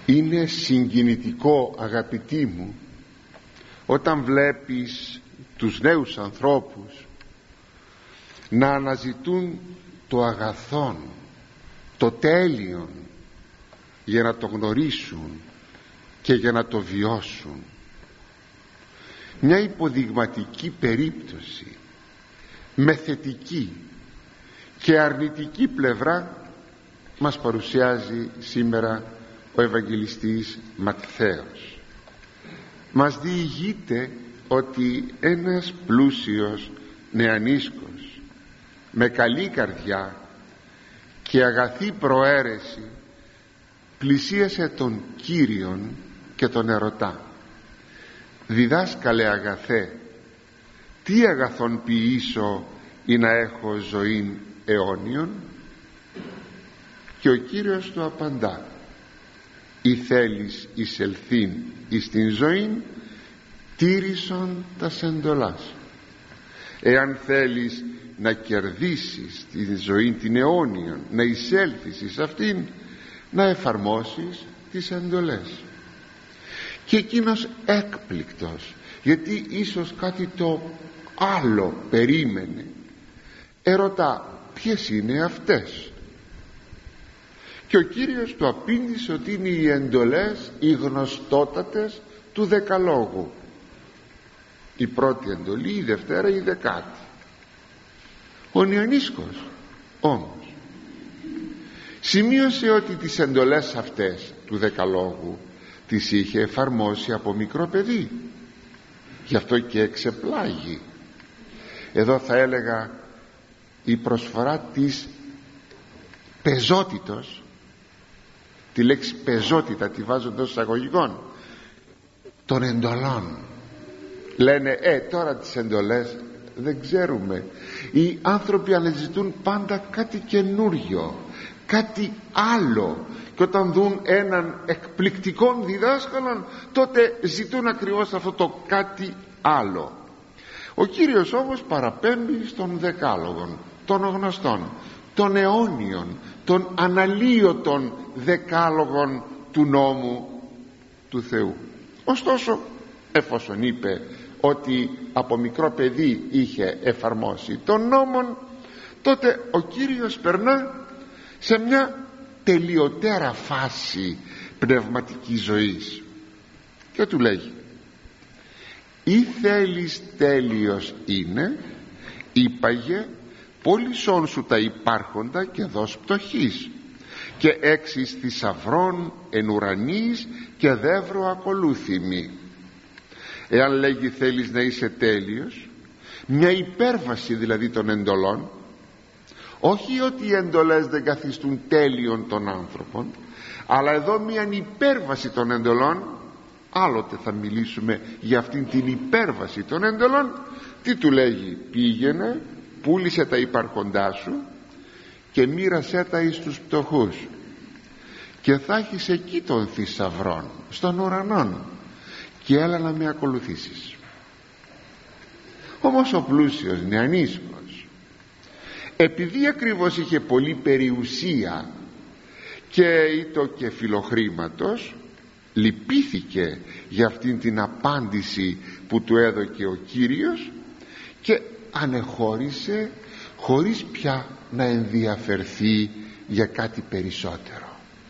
Είναι συγκινητικό, αγαπητοί μου, όταν βλέπεις τους νέους ανθρώπους να αναζητούν το αγαθόν, το τέλειον, για να το γνωρίσουν και για να το βιώσουν. Μια υποδειγματική περίπτωση με θετική και αρνητική πλευρά μας παρουσιάζει σήμερα ο Ευαγγελιστής Ματθαίος. Μας διηγείται ότι ένας πλούσιος νεανίσκος με καλή καρδιά και αγαθή προαίρεση πλησίασε τον Κύριον και τον ερωτά: «Διδάσκαλε αγαθέ, τι αγαθόν ποιήσω ή να έχω ζωήν αιώνιον?» Και ο Κύριος του απαντά: «Ή θέλεις εισελθήν εις την ζωήν, τήρησον τας εντολάς. Εάν θέλεις να κερδίσεις τη ζωή την αιώνιον, να εισέλθεις εις αυτήν, να εφαρμόσεις τις εντολές». Και εκείνος έκπληκτος, γιατί ίσως κάτι το άλλο περίμενε, ερωτά: «Ποιες είναι αυτές?» Και ο Κύριος του απήντησε ότι είναι οι εντολές, οι γνωστότατες του Δεκαλόγου. Η πρώτη εντολή, η δευτέρα, η δεκάτη. Ο νεανίσκος όμως σημείωσε ότι τις εντολές αυτές του Δεκαλόγου τις είχε εφαρμόσει από μικρό παιδί, γι' αυτό και εξεπλάγει. Εδώ θα έλεγα η προσφορά της πεζότητος, τη λέξη πεζότητα τη βάζω εντός εισαγωγικών, των εντολών. Λένε τώρα τις εντολές δεν ξέρουμε. Οι άνθρωποι αναζητούν πάντα κάτι καινούριο, κάτι άλλο, και όταν δουν έναν εκπληκτικό διδάσκαλο, τότε ζητούν ακριβώς αυτό το κάτι άλλο. Ο Κύριος όμως παραπέμπει στον Δεκάλογον, των γνωστών, των αιώνιων, των αναλύωτων Δεκάλογων του νόμου του Θεού. Ωστόσο, εφόσον είπε ότι από μικρό παιδί είχε εφαρμόσει τον νόμον, τότε ο Κύριος περνά σε μια τελειωτέρα φάση πνευματικής ζωής και του λέγει: «Ή θέλεις τέλειος είναι, είπαγε, πώλησόν σου τα υπάρχοντα και δώσ' πτωχής, και έξις θησαυρών εν ουρανής και δεύρο ακολούθημι». Εάν λέγει θέλεις να είσαι τέλειος, μια υπέρβαση δηλαδή των εντολών, όχι ότι οι εντολές δεν καθιστούν τέλειον των άνθρωπων, αλλά εδώ μια υπέρβαση των εντολών. Άλλοτε θα μιλήσουμε για αυτήν την υπέρβαση των εντολών. Τι του λέγει? Πήγαινε, πούλησε τα υπάρχοντά σου και μοίρασέ τα εις τους πτωχούς, και θα έχεις εκεί των θησαυρών στον ουρανόν, και έλα να με ακολουθήσεις. Όμως ο πλούσιος νεανίσκος, επειδή ακριβώς είχε πολύ περιουσία και ήτο και φιλοχρήματος, λυπήθηκε για αυτήν την απάντηση που του έδωκε ο Κύριος και ανεχώρησε, χωρίς πια να ενδιαφερθεί για κάτι περισσότερο.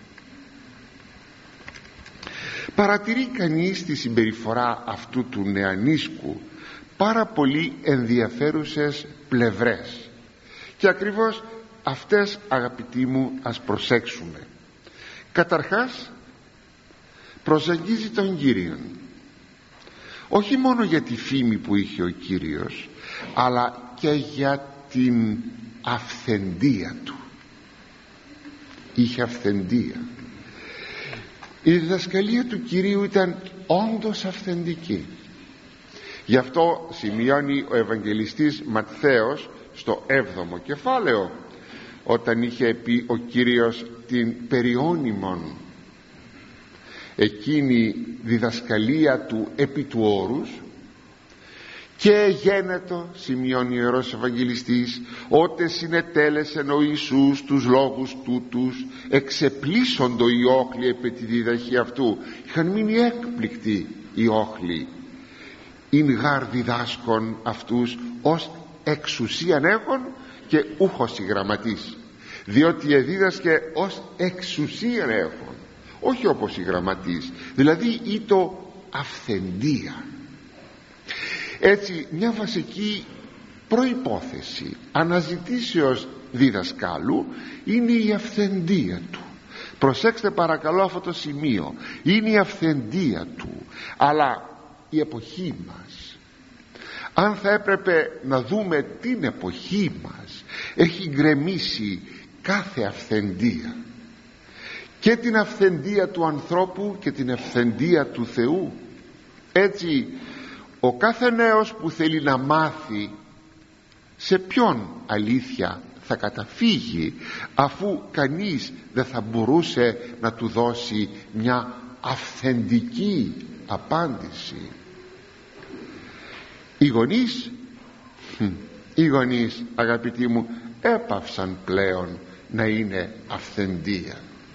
Παρατηρεί κανείς τη συμπεριφορά αυτού του νεανίσκου πάρα πολύ ενδιαφέρουσες πλευρές, και ακριβώς αυτές, αγαπητοί μου, ας προσέξουμε. Καταρχάς, προσεγγίζει τον Κύριον όχι μόνο για τη φήμη που είχε ο Κύριος, αλλά και για την αυθεντία του. Είχε αυθεντία. Η διδασκαλία του Κυρίου ήταν όντως αυθεντική. Γι' αυτό σημειώνει ο Ευαγγελιστής Ματθαίος στο 7ο κεφάλαιο, όταν είχε πει ο Κύριος την περιώνυμον, εκείνη διδασκαλία του επί του όρους, Και γένετο, σημειώνει ο Ιερός Ευαγγελιστής, ότε συνετέλεσεν ο Ιησούς τους λόγους τούτους, εξεπλήσσοντο οι όχλοι επί τη διδαχή αυτού. Είχαν μείνει έκπληκτοι οι όχλοι. ειν γάρ διδάσκον αυτούς ως εξουσίαν έχων και ούχος η γραμματής, διότι εδίδασκε ως εξουσίαν έχων, όχι όπως η γραμματής, δηλαδή ή το αυθεντία. Έτσι μια βασική προϋπόθεση αναζητήσεως διδασκάλου είναι η αυθεντία του. Προσέξτε παρακαλώ αυτό το σημείο, είναι η αυθεντία του. Αλλά η εποχή μας, αν θα έπρεπε να δούμε την εποχή μας, έχει γκρεμίσει κάθε αυθεντία, και την αυθεντία του ανθρώπου και την αυθεντία του Θεού. Έτσι ο κάθε νέος που θέλει να μάθει σε ποιον αλήθεια θα καταφύγει, αφού κανείς δεν θα μπορούσε να του δώσει μια αυθεντική απάντηση. Οι γονείς αγαπητοί μου έπαυσαν πλέον να είναι αυθεντία.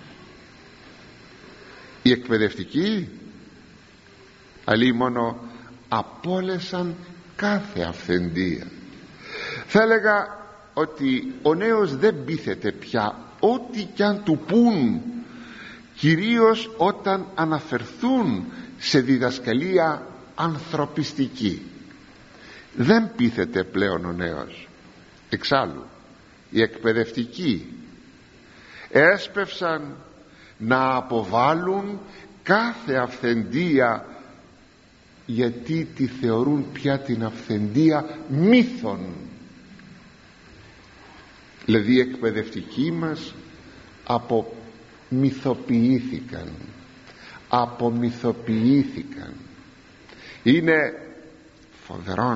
Οι εκπαιδευτικοί αλίμονο απόλεσαν κάθε αυθεντία. Θα έλεγα ότι ο νέος δεν πείθεται πια ό,τι κι αν του πουν, κυρίως όταν αναφερθούν σε διδασκαλία ανθρωπιστική. Δεν πείθεται πλέον ο νέος. Εξάλλου οι εκπαιδευτικοί έσπευσαν να αποβάλουν κάθε αυθεντία, γιατί τη θεωρούν πια την αυθεντία μύθων. Δηλαδή οι εκπαιδευτικοί μας απομυθοποιήθηκαν. Είναι φοβερόν.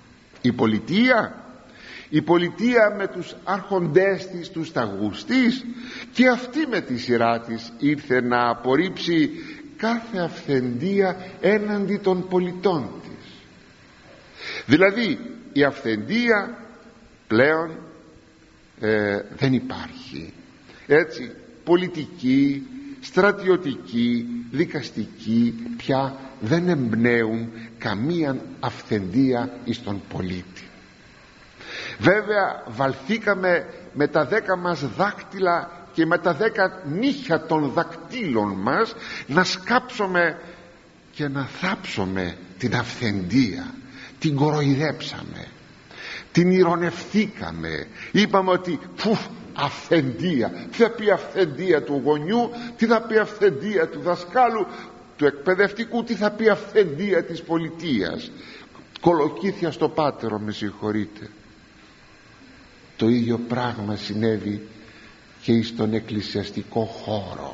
Η πολιτεία με τους άρχοντές της, τους ταγούς της, και αυτή με τη σειρά της ήρθε να απορρίψει κάθε αυθεντία έναντι των πολιτών της. Δηλαδή η αυθεντία πλέον δεν υπάρχει. Έτσι πολιτική, στρατιωτική, δικαστική πια δεν εμπνέουν καμία αυθεντία εις τον πολίτη. Βέβαια βαλθήκαμε με τα 10 μας δάκτυλα και με τα 10 νύχια των δακτύλων μας να σκάψουμε και να θάψουμε την αυθεντία. Την κοροϊδέψαμε, την ηρωνευθήκαμε, είπαμε ότι αυθεντία, τι θα πει αυθεντία του γονιού, τι θα πει αυθεντία του δασκάλου, του εκπαιδευτικού, τι θα πει αυθεντία της πολιτείας. Κολοκύθια στο πάτερο, με συγχωρείτε. Το ίδιο πράγμα συνέβη και στον εκκλησιαστικό χώρο.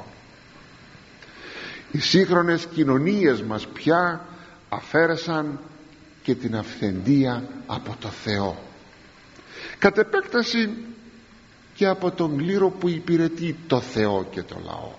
Οι σύγχρονες κοινωνίες μας πια αφαίρεσαν και την αυθεντία από το Θεό, κατ' επέκταση και από τον κλήρο που υπηρετεί το Θεό και το λαό.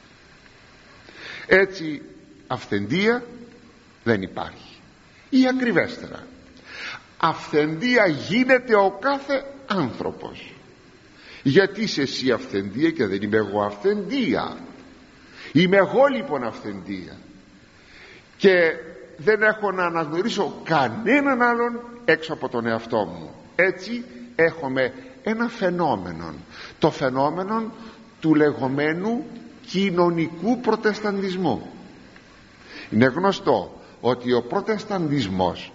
Έτσι αυθεντία δεν υπάρχει, ή ακριβέστερα αυθεντία γίνεται ο κάθε άνθρωπος. Γιατί είσαι εσύ αυθεντία και δεν είμαι εγώ αυθεντία? Είμαι εγώ λοιπόν αυθεντία και δεν έχω να αναγνωρίσω κανέναν άλλον έξω από τον εαυτό μου. Έτσι έχουμε ένα φαινόμενο, το φαινόμενο του λεγόμενου κοινωνικού προτεσταντισμού. Είναι γνωστό ότι ο προτεσταντισμός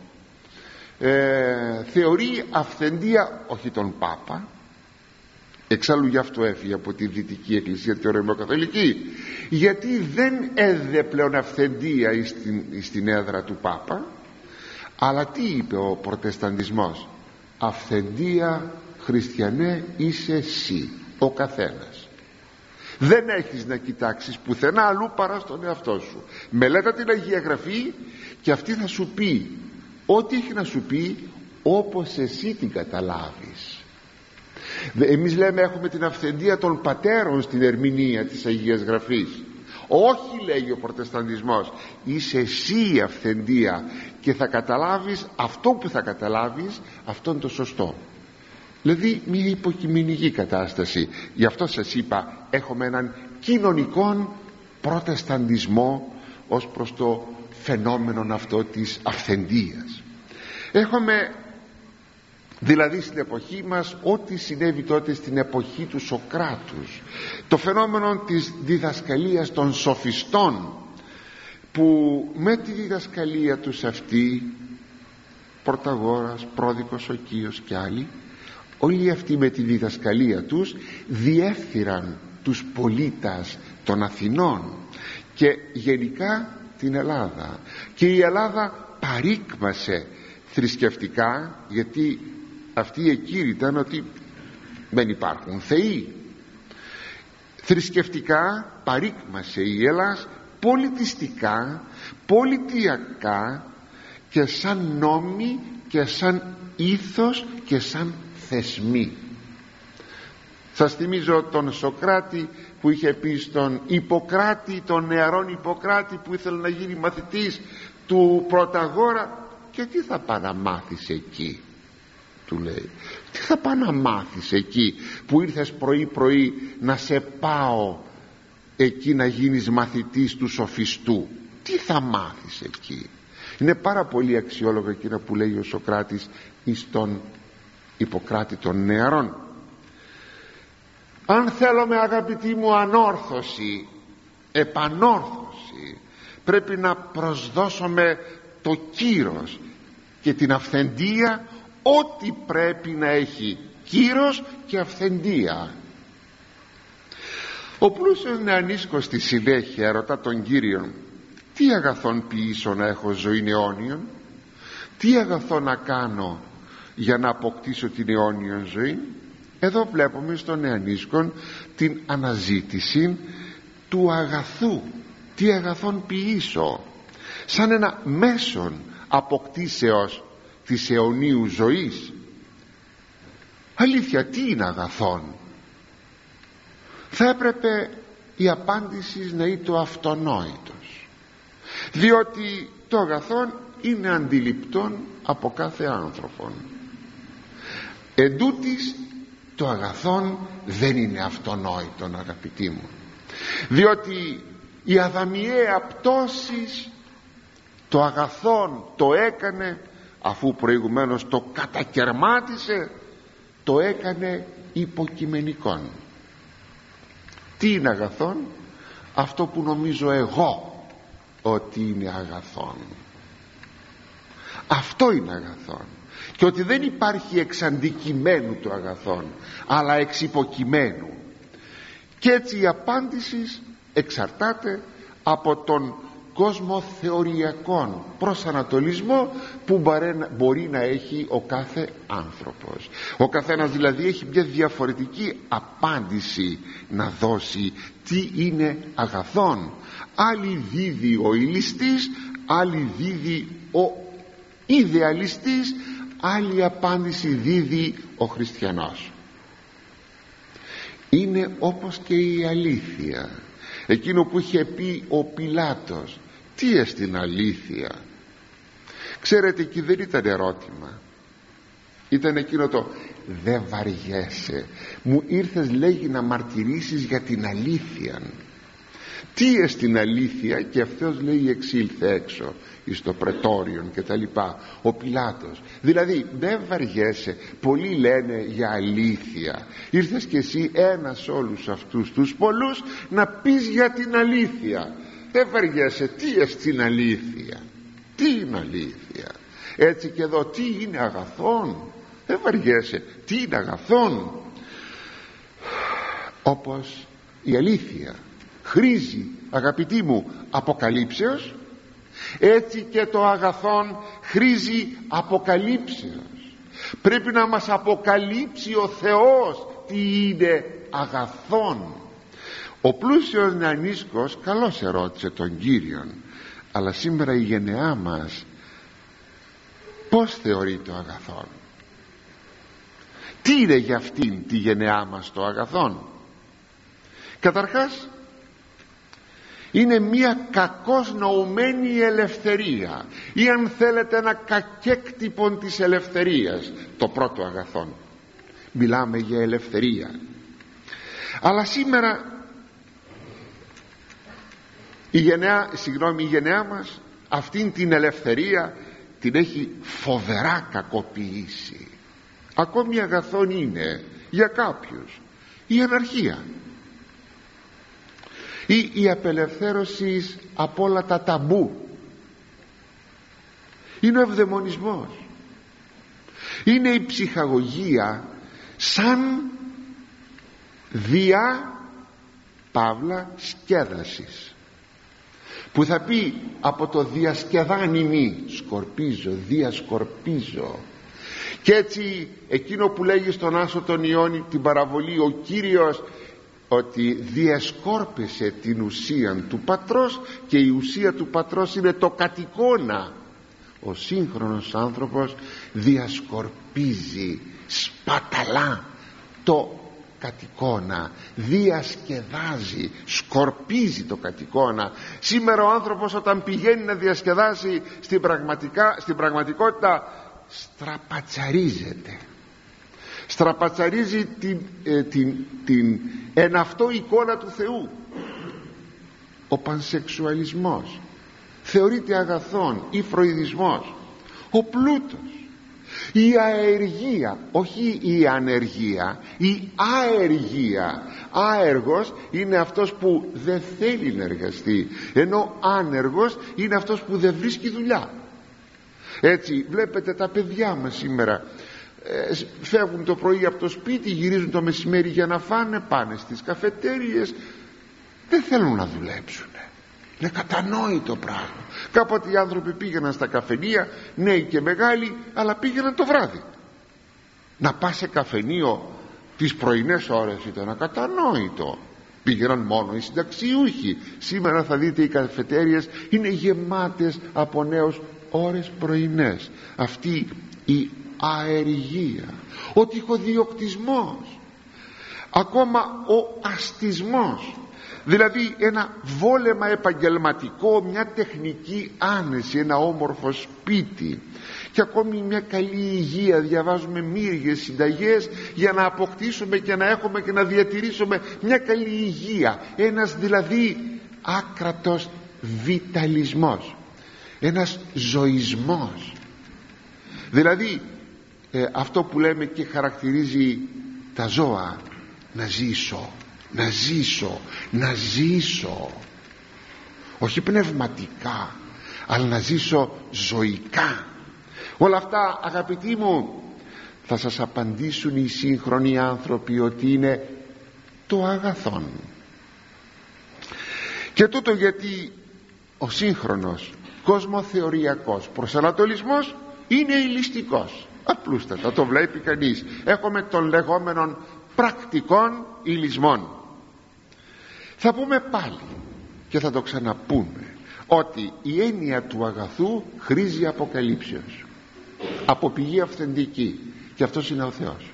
θεωρεί αυθεντία όχι τον Πάπα, εξάλλου γι' αυτό έφυγε από τη Δυτική Εκκλησία, τη Ρωμαιοκαθολική, γιατί δεν έδε πλέον αυθεντία στην έδρα του Πάπα. Αλλά τι είπε ο προτεσταντισμός? Αυθεντία, χριστιανέ, είσαι εσύ ο καθένας. Δεν έχεις να κοιτάξεις πουθενά αλλού παρά στον εαυτό σου. Μελέτα την Αγία Γραφή και αυτή θα σου πει ό,τι έχει να σου πει όπως εσύ την καταλάβεις. Εμείς λέμε έχουμε την αυθεντία των πατέρων στην ερμηνεία της Αγίας Γραφής. Όχι, λέει ο Προτεσταντισμός, είσαι εσύ η αυθεντία και θα καταλάβεις αυτό που θα καταλάβεις, αυτό είναι το σωστό. Δηλαδή μια υποκειμενική κατάσταση. Γι' αυτό σας είπα, έχουμε έναν κοινωνικό προτεσταντισμό ως προς το φαινόμενο αυτό της αυθεντίας. Έχουμε δηλαδή στην εποχή μας ό,τι συνέβη τότε στην εποχή του Σωκράτους, το φαινόμενο της διδασκαλίας των σοφιστών, που με τη διδασκαλία τους αυτή, Πρωταγόρας, Πρόδικος, Οκίος και άλλοι, όλοι αυτοί με τη διδασκαλία τους διέφθυραν τους πολίτες των Αθηνών και γενικά την Ελλάδα, και η Ελλάδα παρήκμασε θρησκευτικά, γιατί αυτοί εκήρυταν ότι δεν υπάρχουν θεοί. Θρησκευτικά παρήκμασε η Ελλάδα, πολιτιστικά, πολιτιακά και σαν νόμοι και σαν ήθος και σαν θεσμοί. Σας θυμίζω τον Σωκράτη που είχε πει στον Ιπποκράτη, τον νεαρόν Ιπποκράτη που ήθελε να γίνει μαθητής του Πρωταγόρα, και τι θα πάει να μάθεις εκεί, του λέει, τι θα πάει να μάθεις εκεί που ήρθες πρωί πρωί να σε πάω εκεί να γίνεις μαθητής του σοφιστού, τι θα μάθεις εκεί. Είναι πάρα πολύ αξιόλογο εκείνο που λέει ο Σωκράτης εις τον Ιπποκράτη των νεαρών. Αν θέλουμε, αγαπητοί μου, ανόρθωση, επανόρθωση, πρέπει να προσδώσουμε το κύρος και την αυθεντία, ό,τι πρέπει να έχει κύρος και αυθεντία. Ο πλούσιος νεανίσκος στη συνέχεια ρωτά τον Κύριον, τι αγαθόν ποιήσω να έχω ζωήν αιώνιον, τι αγαθόν να κάνω για να αποκτήσω την αιώνιον ζωή. Εδώ βλέπουμε στον νεανίσκον την αναζήτηση του αγαθού, τι αγαθόν ποιήσω, σαν ένα μέσον αποκτήσεως της αιωνίου ζωής. Αλήθεια, τι είναι αγαθόν? Θα έπρεπε η απάντηση να είναι το αυτονόητος, διότι το αγαθόν είναι αντιληπτόν από κάθε άνθρωπον. Εντούτοις το αγαθόν δεν είναι αυτονόητον, αγαπητοί μου, διότι η αδαμιαία πτώσης το αγαθόν το έκανε, αφού προηγουμένως το κατακερμάτισε, το έκανε υποκειμενικόν. Τι είναι αγαθόν? Αυτό που νομίζω εγώ ότι είναι αγαθόν, αυτό είναι αγαθόν, και ότι δεν υπάρχει εξ αντικειμένου το αγαθόν, αλλά εξ υποκειμένου. Και έτσι η απάντηση εξαρτάται από τον κόσμο θεωριακών προσανατολισμό που μπορεί να έχει ο κάθε άνθρωπος. Ο καθένας δηλαδή έχει μια διαφορετική απάντηση να δώσει τι είναι αγαθόν. Άλλη δίδει ο ηλιστής, άλλη δίδει ο ιδεαλιστής, άλλη απάντηση δίδει ο χριστιανός. Είναι όπως και η αλήθεια, εκείνο που είχε πει ο Πιλάτος, τι εστιν αλήθεια? Ξέρετε, εκεί δεν ήταν ερώτημα, ήταν εκείνο το δεν βαριέσαι, μου ήρθες, λέγει, να μαρτυρήσεις για την αλήθεια. Τι εστιν αλήθεια? Και αυτός, λέει, εξήλθε έξω εις το πρετόριον και τα λοιπά, ο Πιλάτος. Δηλαδή δεν βαριέσαι, πολλοί λένε για αλήθεια, ήρθες και εσύ ένας όλους αυτούς τους πολλούς να πεις για την αλήθεια. Δεν βαριέσαι, τι εστιν αλήθεια? Τι είναι αλήθεια? Έτσι και εδώ, τι είναι αγαθόν? Δεν βαριέσαι, τι είναι αγαθόν? Όπως η αλήθεια χρήζει, αγαπητοί μου, αποκαλύψεως, έτσι και το αγαθόν χρήζει αποκαλύψεως. Πρέπει να μας αποκαλύψει ο Θεός τι είναι αγαθόν. Ο πλούσιος νεανίσκος καλώς ερώτησε τον Κύριον, αλλά σήμερα η γενεά μας πώς θεωρεί το αγαθόν? Τι είναι για αυτήν τη γενεά μας το αγαθόν? Καταρχάς, είναι μια κακώς νοουμένη ελευθερία, ή αν θέλετε ένα κακέκτυπο της ελευθερίας, το πρώτο αγαθόν. Μιλάμε για ελευθερία. Αλλά σήμερα η γενεά μας αυτήν την ελευθερία την έχει φοβερά κακοποιήσει. Ακόμη αγαθόν είναι για κάποιους η αναρχία ή η απελευθέρωση από όλα τα ταμπού, είναι ο ευδαιμονισμός, είναι η ψυχαγωγία σαν διά παύλα σκέδασης, που θα πει από το διασκεδάνει μη, σκορπίζω, διασκορπίζω. Και έτσι εκείνο που λέγει στον Άσο τον Ιόνι την παραβολή ο Κύριος, ότι διασκόρπισε την ουσία του πατρός, και η ουσία του πατρός είναι το κατοικώνα. Ο σύγχρονος άνθρωπος διασκορπίζει, σπαταλά το κατοικώνα, διασκεδάζει, σκορπίζει το κατοικώνα. Σήμερα ο άνθρωπος όταν πηγαίνει να διασκεδάσει στην πραγματικότητα στραπατσαρίζει την εν αυτό εικόνα του Θεού. Ο πανσεξουαλισμός θεωρείται αγαθόν, ή φροηδισμός, ο πλούτος, η αεργία, όχι η ανεργία, η αεργία. Άεργος είναι αυτός που δεν θέλει να εργαστεί, ενώ άνεργος είναι αυτός που δεν βρίσκει δουλειά. Έτσι βλέπετε τα παιδιά μας σήμερα, φεύγουν το πρωί από το σπίτι, γυρίζουν το μεσημέρι για να φάνε, πάνε στις καφετέριες, δεν θέλουν να δουλέψουν. Είναι κατανόητο πράγμα. Κάποτε οι άνθρωποι πήγαιναν στα καφενεία, νέοι και μεγάλοι, αλλά πήγαιναν το βράδυ. Να πας σε καφενείο τις πρωινές ώρες ήταν ακατανόητο. Πήγαιναν μόνο οι συνταξιούχοι. Σήμερα θα δείτε οι καφετέριες είναι γεμάτες από νέους ώρες πρωινές. Αυτή η αεργία, ο τυχοδιοκτισμός, ακόμα ο αστισμός, δηλαδή ένα βόλεμα επαγγελματικό, μια τεχνική άνεση, ένα όμορφο σπίτι και ακόμη μια καλή υγεία. Διαβάζουμε μύριες συνταγές για να αποκτήσουμε και να έχουμε και να διατηρήσουμε μια καλή υγεία, ένας δηλαδή άκρατος βιταλισμός, ένας ζωισμός, δηλαδή αυτό που λέμε και χαρακτηρίζει τα ζώα, να ζήσω, όχι πνευματικά, αλλά να ζήσω ζωικά. Όλα αυτά, αγαπητοί μου, θα σας απαντήσουν οι σύγχρονοι άνθρωποι ότι είναι το αγαθόν. Και τούτο γιατί ο σύγχρονος κοσμοθεωριακός προσανατολισμός είναι ηλιστικός. Απλούστατα το βλέπει κανείς. Έχουμε των λεγόμενων πρακτικών ηλισμών. Θα πούμε πάλι και θα το ξαναπούμε ότι η έννοια του αγαθού χρήζει αποκαλύψεως, από πηγή αυθεντική, και αυτός είναι ο Θεός.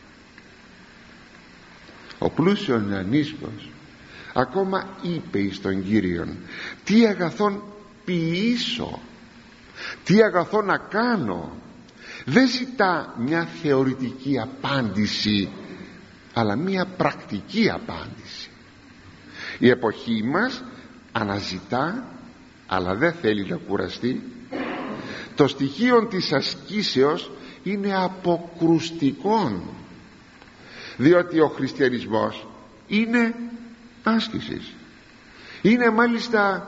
Ο πλούσιον ανίσχος ακόμα είπε εις τον Κύριον, τι αγαθόν ποιήσω, τι αγαθό να κάνω. Δεν ζητά μια θεωρητική απάντηση, αλλά μια πρακτική απάντηση. Η εποχή μας αναζητά, αλλά δεν θέλει να κουραστεί. Το στοιχείο της ασκήσεως είναι αποκρουστικόν, διότι ο χριστιανισμός είναι άσκησης, είναι μάλιστα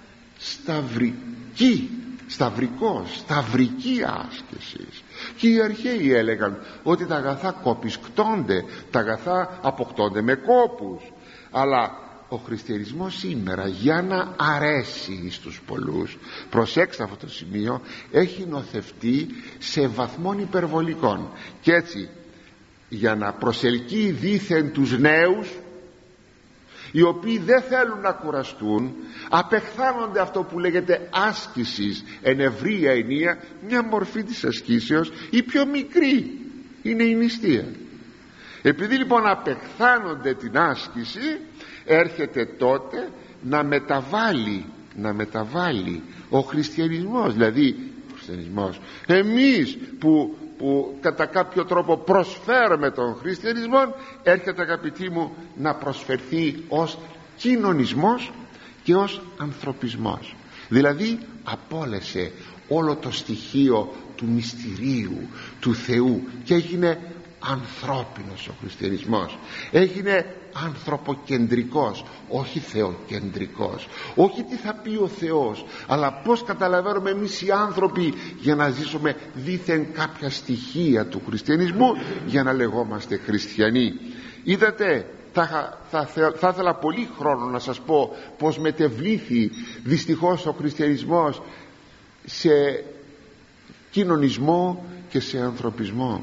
σταυρική άσκηση. Και οι αρχαίοι έλεγαν ότι τα αγαθά κοπισκτώνται, τα αγαθά αποκτώνται με κόπους. Αλλά ο χριστιανισμός σήμερα, για να αρέσει στους πολλούς, προσέξτε αυτό το σημείο, έχει νοθευτεί σε βαθμόν υπερβολικών. Και έτσι, για να προσελκύει δήθεν τους νέους, οι οποίοι δεν θέλουν να κουραστούν, απεχθάνονται αυτό που λέγεται άσκησης εν ευρία ενία. Μια μορφή της ασκήσεως, η πιο μικρή, είναι η νηστεία. Επειδή λοιπόν απεχθάνονται την άσκηση, έρχεται τότε να μεταβάλει ο χριστιανισμός, δηλαδή ο χριστιανισμός, εμείς που κατά κάποιο τρόπο προσφέρουμε τον χριστιανισμό, έρχεται, αγαπητοί μου, να προσφερθεί ως κοινωνισμός και ως ανθρωπισμός. Δηλαδή απόλυσε όλο το στοιχείο του μυστηρίου του Θεού και έγινε ανθρώπινος ο χριστιανισμός, έγινε ανθρωποκεντρικός, όχι θεοκεντρικός, όχι τι θα πει ο Θεός, αλλά πως καταλαβαίνουμε εμείς οι άνθρωποι για να ζήσουμε δήθεν κάποια στοιχεία του χριστιανισμού για να λεγόμαστε χριστιανοί. Είδατε, θα ήθελα πολύ χρόνο να σας πω πως μετεβλήθη δυστυχώς ο χριστιανισμός σε κοινωνισμό και σε ανθρωπισμό.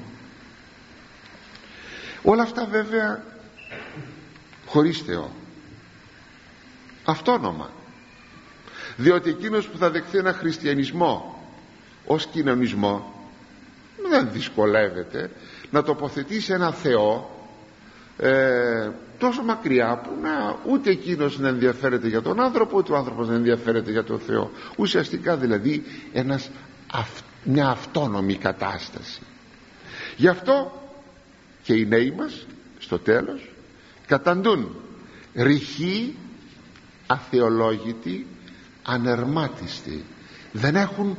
Όλα αυτά βέβαια χωρίς Θεό, αυτόνομα, διότι εκείνος που θα δεχθεί ένα χριστιανισμό ως κοινωνισμό δεν δυσκολεύεται να τοποθετήσει ένα Θεό τόσο μακριά που ούτε εκείνος να ενδιαφέρεται για τον άνθρωπο, ούτε ο άνθρωπος να ενδιαφέρεται για τον Θεό. Ουσιαστικά δηλαδή μια αυτόνομη κατάσταση. Γι' αυτό και οι νέοι μας στο τέλος καταντούν ρηχοί, αθεολόγητοι, ανερμάτιστοι. Δεν έχουν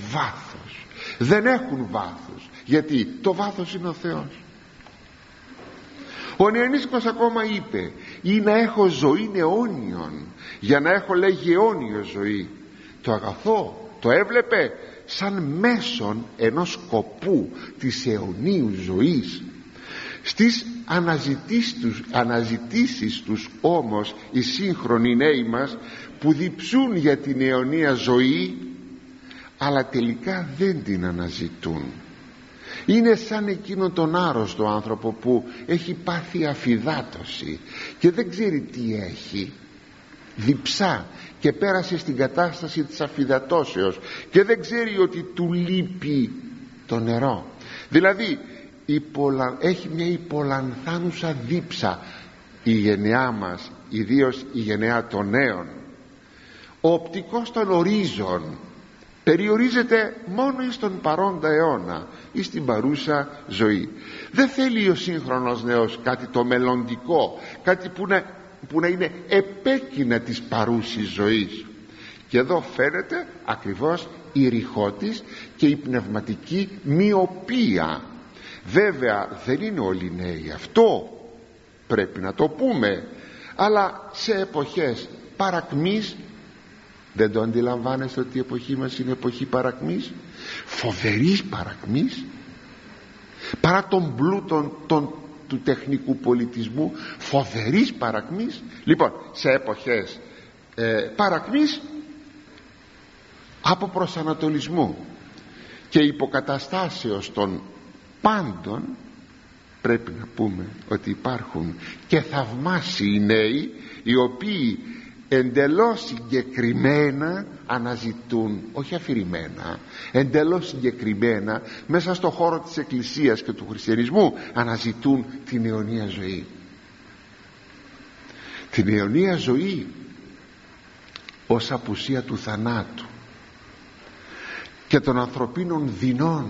βάθος. Γιατί το βάθος είναι ο Θεός. Ο Νεανίσκος ακόμα είπε, ή να έχω ζωή αιώνιον, για να έχω, λέγει, αιώνιο ζωή. Το αγαθό το έβλεπε σαν μέσον ενός σκοπού της αιωνίου ζωής. Στις αναζητήσεις τους όμως οι σύγχρονοι νέοι μας που διψούν για την αιωνία ζωή, αλλά τελικά δεν την αναζητούν. Είναι σαν εκείνον τον άρρωστο άνθρωπο που έχει πάθει αφυδάτωση και δεν ξέρει τι έχει, διψά και πέρασε στην κατάσταση της αφυδατώσεως και δεν ξέρει ότι του λείπει το νερό. Δηλαδή έχει μια υπολανθάνουσα δίψα η γενεά μας, ιδίως η γενεά των νέων. Ο οπτικός των ορίζων περιορίζεται μόνο εις τον παρόντα αιώνα ή στην παρούσα ζωή. Δεν θέλει ο σύγχρονος νέος κάτι το μελλοντικό, κάτι που να είναι επέκεινα της παρούσης ζωής. Και εδώ φαίνεται ακριβώς η ρηχότης και η πνευματική μοιοπία. Βέβαια δεν είναι όλοι νέοι, αυτό πρέπει να το πούμε, αλλά σε εποχές παρακμής, δεν το αντιλαμβάνεστε ότι η εποχή μας είναι εποχή παρακμής, φοβερής παρακμής, παρά τον πλούτο του τεχνικού πολιτισμού, φοβερής παρακμής. Λοιπόν, σε εποχές παρακμής, από προσανατολισμού και υποκαταστάσεως των πάντων, πρέπει να πούμε ότι υπάρχουν και θαυμάσιοι νέοι οι οποίοι εντελώς συγκεκριμένα αναζητούν, όχι αφηρημένα, εντελώς συγκεκριμένα μέσα στο χώρο της Εκκλησίας και του χριστιανισμού αναζητούν την αιωνία ζωή. Την αιωνία ζωή ως απουσία του θανάτου και των ανθρωπίνων δεινών,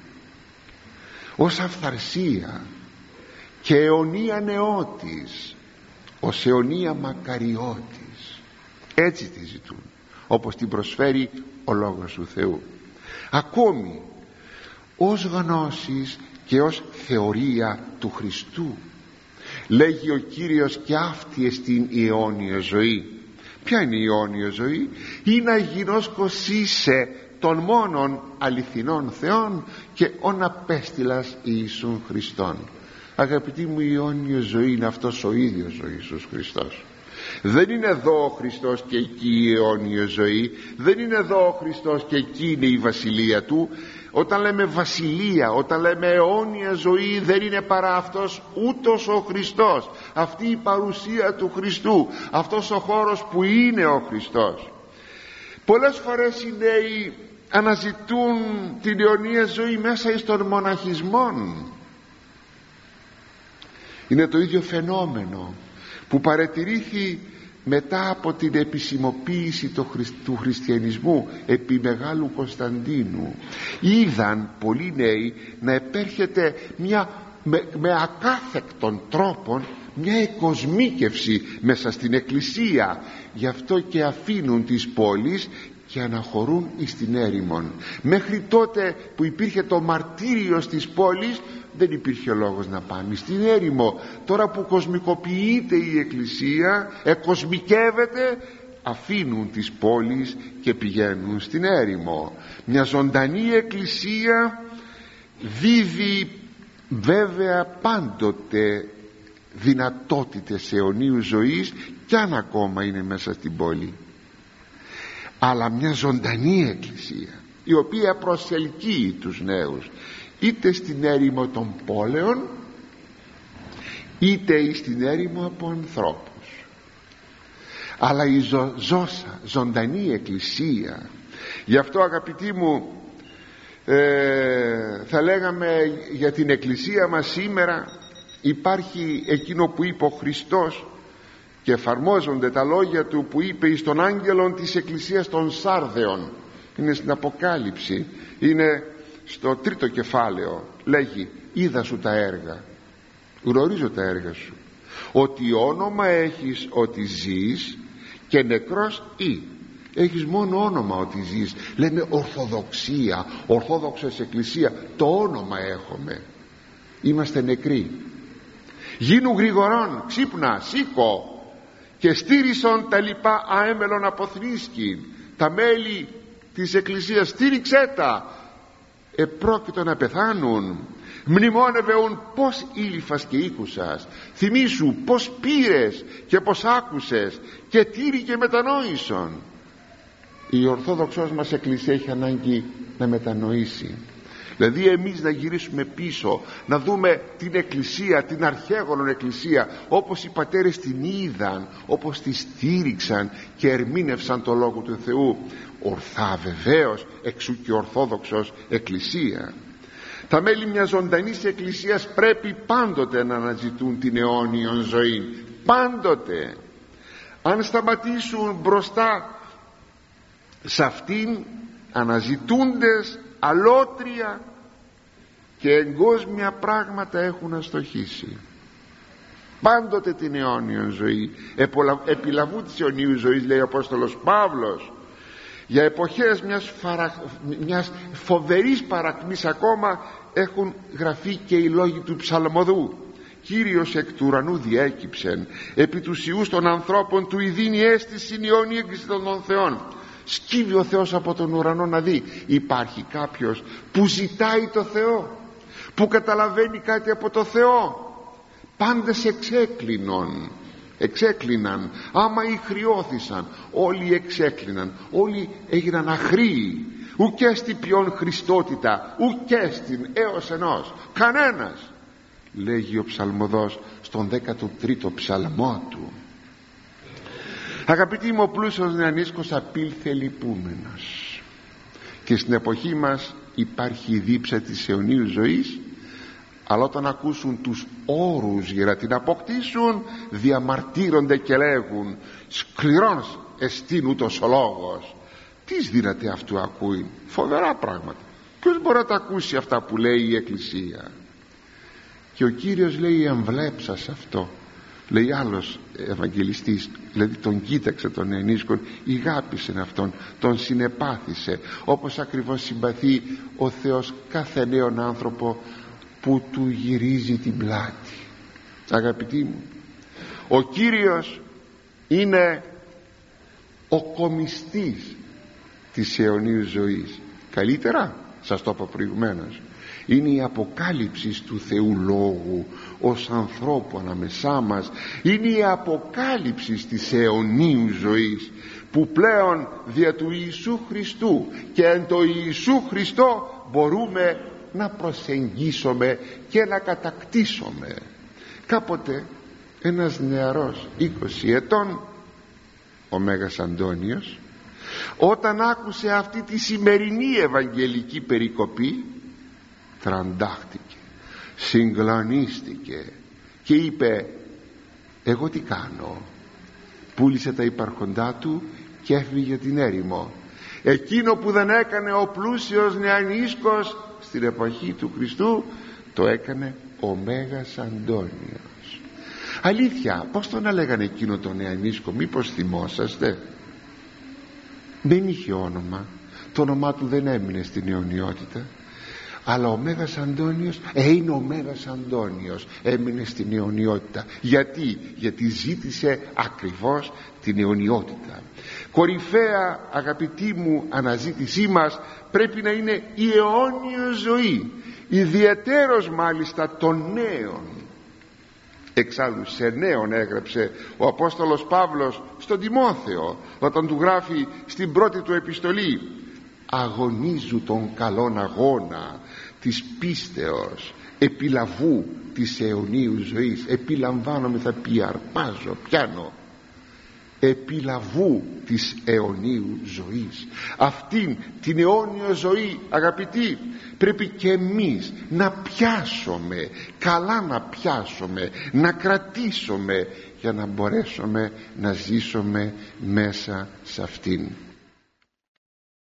ως αυθαρσία και αιωνία νεότης, ως αιωνία μακαριώτης. Έτσι τη ζητούν, όπως την προσφέρει ο Λόγος του Θεού. Ακόμη ως γνώσεις και ως θεωρία του Χριστού. Λέγει ο Κύριος, και αυτή εστίν η αιώνια ζωή. Ποια είναι η αιώνια ζωή? Είναι να γινώσκος είσαι των μόνων αληθινών Θεών και ον απέστειλας Ιησούν Χριστόν. Αγαπητοί μου, η αιώνια ζωή είναι αυτός ο ίδιος ο Ιησούς Χριστός. Δεν είναι εδώ ο Χριστός και εκεί η αιώνια ζωή, δεν είναι εδώ ο Χριστός και εκεί είναι η βασιλεία του. Όταν λέμε βασιλεία, όταν λέμε αιώνια ζωή, δεν είναι παρά αυτός ούτως ο Χριστός, αυτή η παρουσία του Χριστού, αυτός ο χώρος που είναι ο Χριστός. Πολλές φορές οι νέοι αναζητούν την αιωνία ζωή μέσα εις των μοναχισμών. Είναι το ίδιο φαινόμενο που παρατηρήθη μετά από την επισημοποίηση του χριστιανισμού επί Μεγάλου Κωνσταντίνου, είδαν πολλοί νέοι να επέρχεται με ακάθεκτον τρόπον μια εκοσμίκευση μέσα στην Εκκλησία. Γι' αυτό και αφήνουν τις πόλεις και αναχωρούν εις την έρημον. Μέχρι τότε που υπήρχε το μαρτύριο της πόλης, δεν υπήρχε λόγος να πάμε στην έρημο. Τώρα που κοσμικοποιείται η Εκκλησία, εκοσμικεύεται, αφήνουν τις πόλεις και πηγαίνουν στην έρημο. Μια ζωντανή Εκκλησία δίδει βέβαια πάντοτε δυνατότητες αιωνίου ζωής, κι αν ακόμα είναι μέσα στην πόλη, αλλά μια ζωντανή Εκκλησία η οποία προσελκύει τους νέους είτε στην έρημο των πόλεων είτε στην έρημο από ανθρώπους. Αλλά η ζώσα ζωντανή Εκκλησία, γι' αυτό αγαπητοί μου, θα λέγαμε για την Εκκλησία μας σήμερα υπάρχει εκείνο που είπε ο Χριστός και εφαρμόζονται τα λόγια του που είπε εις τον άγγελον της Εκκλησίας των Σάρδεων. Είναι στην Αποκάλυψη, είναι στο 3ο κεφάλαιο. Λέγει: είδα σου τα έργα, γνωρίζω τα έργα σου, ότι όνομα έχεις ότι ζεις και νεκρός ή. Έχεις μόνο όνομα ότι ζεις. Λέμε Ορθοδοξία, Ορθόδοξος Εκκλησία, το όνομα έχουμε. Είμαστε νεκροί. Γίνου γρηγορών, ξύπνα, σήκω και στήρισον τα λοιπά αέμελον αποθνίσκην. Τα μέλη της Εκκλησίας στήριξέ τα, επρόκειτο να πεθάνουν. Μνημόνευεουν πως ήλυφας και ήκουσας. Θυμήσου πως πήρες και πως άκουσες και τήρη και μετανόησον. Η Ορθόδοξος μας Εκκλησία έχει ανάγκη να μετανοήσει. Δηλαδή εμείς να γυρίσουμε πίσω, να δούμε την Εκκλησία, την αρχαίγωνον Εκκλησία, όπως οι πατέρες την είδαν, όπως τη στήριξαν και ερμήνευσαν το Λόγο του Θεού ορθά, βεβαίως, εξού και Ορθόδοξος Εκκλησία. Τα μέλη μιας ζωντανής Εκκλησίας πρέπει πάντοτε να αναζητούν την αιώνιον ζωή, πάντοτε. Αν σταματήσουν μπροστά σε αυτήν, αναζητούντες αλότρια και εγκόσμια πράγματα έχουν αστοχήσει. Πάντοτε την αιώνιον ζωή, επιλαβού της αιωνίου ζωής, λέει ο Απόστολος Παύλος. Για εποχές μιας φοβερής παρακμής ακόμα έχουν γραφεί και οι λόγοι του ψαλμοδού. Κύριος εκ του ουρανού διέκυψεν, επί τους ιούς των ανθρώπων του ειδίνει αίσθηση ιόνι έγκριση των θεών. Σκύβει ο Θεός από τον ουρανό να δει. Υπάρχει κάποιος που ζητάει το Θεό, που καταλαβαίνει κάτι από το Θεό. Πάντες εξέκλειναν, άμα ηχριώθησαν, όλοι εξέκλειναν, όλοι έγιναν αχροί. Ουκέ στην ποιον Χριστότητα, ουκέ στην έως ενός, κανένας, λέγει ο ψαλμοδός στον 13ο ψαλμό του. Αγαπητοί μου, ο πλούσιος νεανίσκος απήλθε λυπούμενος. Και στην εποχή μας υπάρχει η δίψα της αιωνίου ζωής, αλλά όταν ακούσουν τους όρους για να την αποκτήσουν, διαμαρτύρονται και λέγουν: σκληρός εστίν ούτως ο λόγος. Τις δύναται αυτού ακούει? Φοβερά πράγματα. Ποιος μπορεί να τα ακούσει αυτά που λέει η Εκκλησία? Και ο Κύριος λέει: εμβλέψας αυτό. Λέει άλλος Ευαγγελιστής, δηλαδή τον κοίταξε τον νεανίσκον, ηγάπησε αυτόν, τον συνεπάθησε, όπως ακριβώς συμπαθεί ο Θεός κάθε νέον άνθρωπο που του γυρίζει την πλάτη. Αγαπητοί μου, ο Κύριος είναι ο κομιστής της αιωνίου ζωής. Καλύτερα, σας το είπα προηγουμένως, είναι η αποκάλυψη του Θεού Λόγου ως ανθρώπου ανάμεσά μας. Είναι η αποκάλυψη της αιωνίου ζωής που πλέον δια του Ιησού Χριστού και εν το Ιησού Χριστό μπορούμε να προσεγγίσουμε και να κατακτήσουμε. Κάποτε ένας νεαρός 20 ετών, ο Μέγας Αντώνιος, όταν άκουσε αυτή τη σημερινή ευαγγελική περικοπή, τραντάχτηκε, συγκλονίστηκε και είπε: εγώ τι κάνω? πούλησε τα υπάρχοντά του και έφυγε την έρημο. Εκείνο που δεν έκανε ο πλούσιος νεανίσκος στην εποχή του Χριστού, το έκανε ο Μέγας Αντώνιος. Αλήθεια, πως τον λέγανε εκείνο τον νεανίσκο, μήπως θυμόσαστε? Δεν είχε όνομα, το όνομά του δεν έμεινε στην αιωνιότητα, αλλά ο Μέγας Αντώνιος είναι ο Μέγας Αντώνιος, έμεινε στην αιωνιότητα. Γιατί ζήτησε ακριβώς την αιωνιότητα. Κορυφαία, αγαπητοί μου, αναζήτησή μας πρέπει να είναι η αιώνια ζωή, ιδιαιτέρως μάλιστα των νέων. Εξάλλου σε νέον έγραψε ο Απόστολος Παύλος στον Τιμόθεο όταν του γράφει στην πρώτη του επιστολή: αγωνίζου τον καλόν αγώνα της πίστεως, επιλαβού της αιωνίου ζωής. Επιλαμβάνομαι, θα πει, αρπάζω, πιάνω. Επιλαβού της αιωνίου ζωής. Αυτήν την αιώνιο ζωή, αγαπητοί, πρέπει και εμείς να πιάσουμε, καλά να πιάσουμε, να κρατήσουμε, για να μπορέσουμε να ζήσουμε μέσα σε αυτήν.